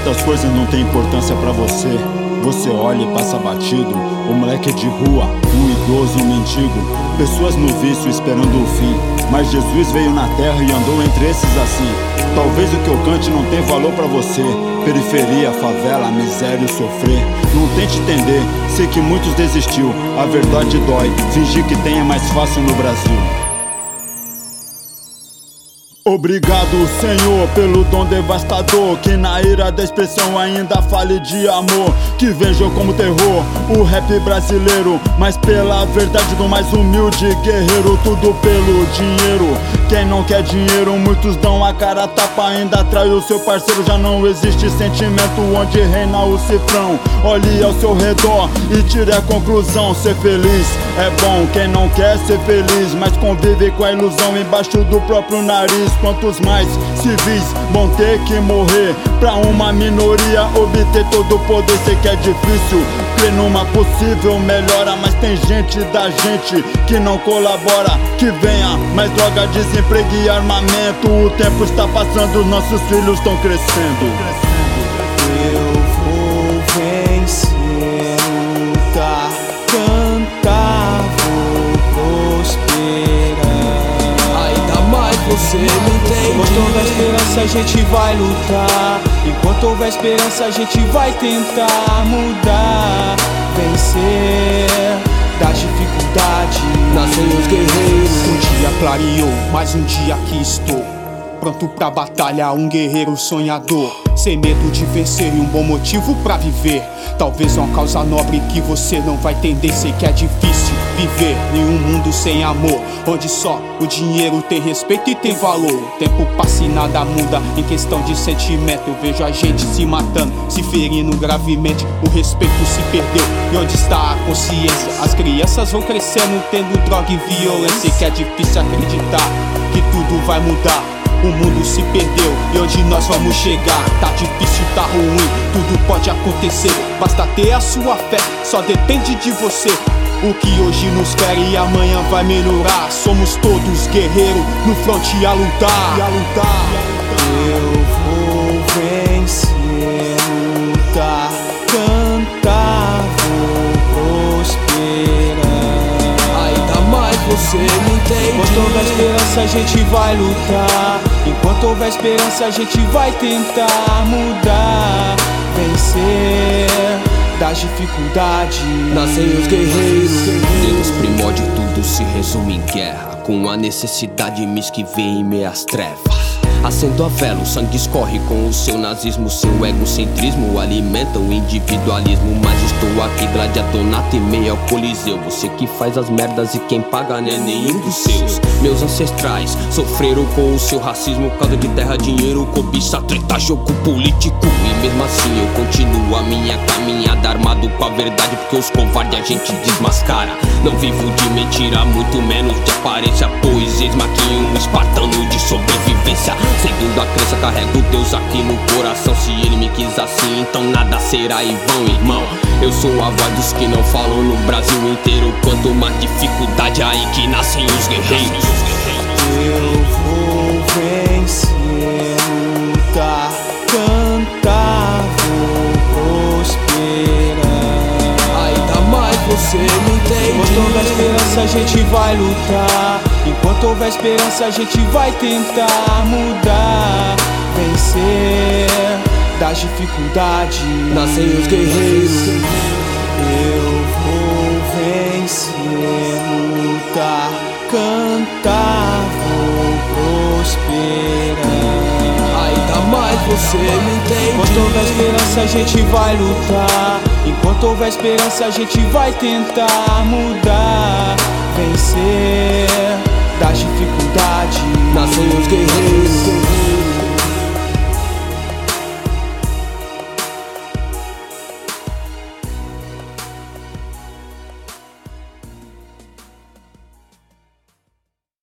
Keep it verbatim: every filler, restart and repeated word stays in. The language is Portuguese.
Certas coisas não têm importância pra você. Você olha e passa batido. O moleque de rua, um idoso, um mendigo, pessoas no vício esperando o fim. Mas Jesus veio na terra e andou entre esses assim. Talvez o que eu cante não tenha valor pra você. Periferia, favela, miséria e sofrer. Não tente entender, sei que muitos desistiu. A verdade dói, fingir que tem é mais fácil no Brasil. Obrigado, Senhor, pelo dom devastador. Que na ira da expressão ainda fale de amor. Que vejam como terror o rap brasileiro, mas pela verdade do mais humilde guerreiro. Tudo pelo dinheiro. Quem não quer dinheiro, muitos dão a cara a tapa, ainda trai o seu parceiro. Já não existe sentimento onde reina o cifrão. Olhe ao seu redor e tire a conclusão. Ser feliz é bom, quem não quer ser feliz, mas convive com a ilusão embaixo do próprio nariz. Quantos mais civis vão ter que morrer pra uma minoria obter todo o poder? Sei que é difícil crer numa possível melhora, mas tem gente da gente que não colabora. Que venha mais droga, desemprego e armamento. O tempo está passando, nossos filhos estão crescendo. Eu vou vencer, lutar, cantar, vou prosperar. Ainda mais você me entende. Enquanto houver esperança a gente vai lutar. Enquanto houver esperança a gente vai tentar mudar, vencer das dificuldades. Nascem os guerreiros. Um dia clareou, mais um dia aqui estou, pronto pra batalha, um guerreiro sonhador. Sem medo de vencer e um bom motivo pra viver. Talvez uma causa nobre que você não vai entender. Sei que é difícil viver em um mundo sem amor, onde só o dinheiro tem respeito e tem valor. O tempo passa e nada muda em questão de sentimento. Eu vejo a gente se matando, se ferindo gravemente. O respeito se perdeu, e onde está a consciência? As crianças vão crescendo tendo droga e violência. Sei que é difícil acreditar que tudo vai mudar. O mundo se perdeu, e onde nós vamos chegar? Tá difícil, tá ruim, tudo pode acontecer. Basta ter a sua fé, só depende de você. O que hoje nos fere e amanhã vai melhorar. Somos todos guerreiros no fronte a lutar, a lutar. Eu vou vencer, lutar, cantar, vou prosperar. Ainda mais você me entende. Enquanto houver esperança a gente vai lutar. Enquanto houver esperança a gente vai tentar mudar, vencer das dificuldades. Nascem os guerreiros. Deus primórdio, tudo se resume em guerra, com a necessidade me esquivei em meias trevas. Acendo a vela, o sangue escorre com o seu nazismo. Seu egocentrismo alimenta o individualismo. Mas estou aqui gladiador na T meio ao coliseu. Você que faz as merdas e quem paga não é nenhum dos seus. Meus ancestrais sofreram com o seu racismo, causa de terra, dinheiro, cobiça, treta, jogo político. E mesmo assim eu continuo a minha caminhada, armado com a verdade, porque os covardes a gente desmascara. Não vivo de mentira, muito menos de aparência, pois eis-me aqui um espartano de sobrevivência. Segundo a crença, carrego Deus aqui no coração. Se ele me quis assim, então nada será em vão, irmão. Eu sou a voz dos que não falam no Brasil inteiro. Quanto mais dificuldade, aí que nascem os guerreiros. Eu vou vencer, lutar, cantar, vou prosperar. Ainda mais você me entende. Enquanto houver esperança a gente vai lutar. Enquanto houver esperança a gente vai tentar mudar, vencer das dificuldades. Nascem os guerreiros. Eu vou vencer, lutar, cantar, vou prosperar. Ainda mais você me entende. Enquanto houver esperança a gente vai lutar. Enquanto houver esperança a gente vai tentar mudar, vencer das dificuldades. Nascem os guerreiros.